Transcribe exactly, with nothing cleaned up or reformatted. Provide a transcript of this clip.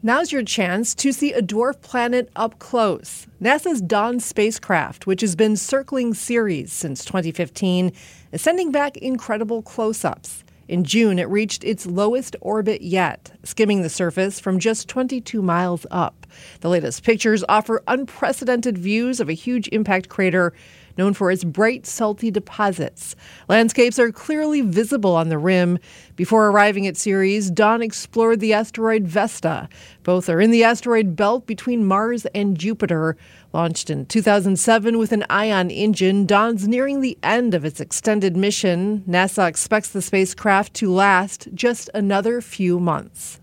Now's your chance to see a dwarf planet up close. NASA's Dawn spacecraft, which has been circling Ceres since twenty fifteen, is sending back incredible close-ups. In June, it reached its lowest orbit yet, skimming the surface from just twenty-two miles up. The latest pictures offer unprecedented views of a huge impact crater known for its bright, salty deposits. Landscapes are clearly visible on the rim. Before arriving at Ceres, Dawn explored the asteroid Vesta. Both are in the asteroid belt between Mars and Jupiter. Launched in two thousand seven with an Ion engine, Dawn's nearing the end of its extended mission. NASA expects the spacecraft to last just another few months.